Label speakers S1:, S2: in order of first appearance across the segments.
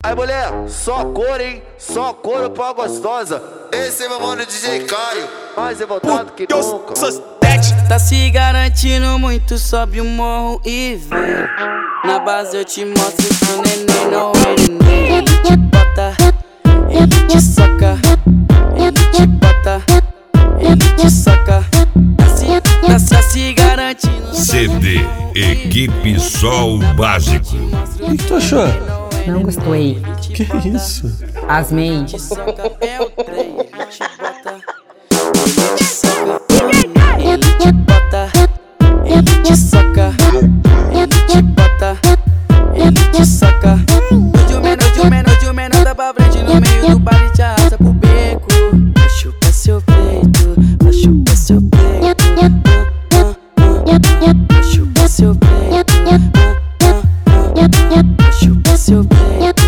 S1: Aí mulher, só cor, hein? Só couro pra gostosa. Esse é meu mano DJ Caio, mais revoltado que nunca.
S2: Tá se garantindo muito, sobe o morro e vem. Na base eu te mostro que o neném não é neném. Ele te bota, ele te soca. Ele te bota, ele te soca. Tá se garantindo.
S3: CD Equipe Sol Básico.
S4: O que tu achou?
S5: Não gostei.
S4: Que isso?
S5: Asmei.
S2: É o trem, ele te bota, ele te soca. Ele te bota, ele te soca. Ele te bota, ele te soca. De menor, dá pra frente no meio do baile, te arrasta pro beco. Vai chupar seu peito, vai chupar seu peito. Vai chupar seu peito, vai chupar seu peito.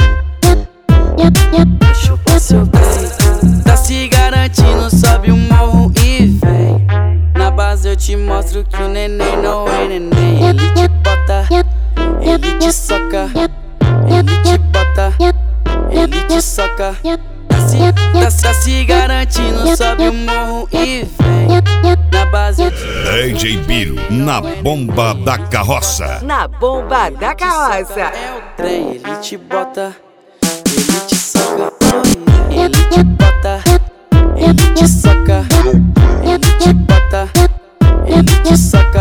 S2: Vai chupar seu peito. Tá se garantindo, sobe o morro e vem. Na base eu te mostro que o neném não é neném. Ele te bota, ele te soca. Ele te bota, ele te soca. Tá se garantindo, sobe o morro e vem. Na base eu te
S3: DJ Biro, na bomba da carroça.
S6: Na bomba da carroça.
S2: É o trem, ele te bota, ele te soca. Ele te bota, ele te soca. Ele te bota, ele te soca.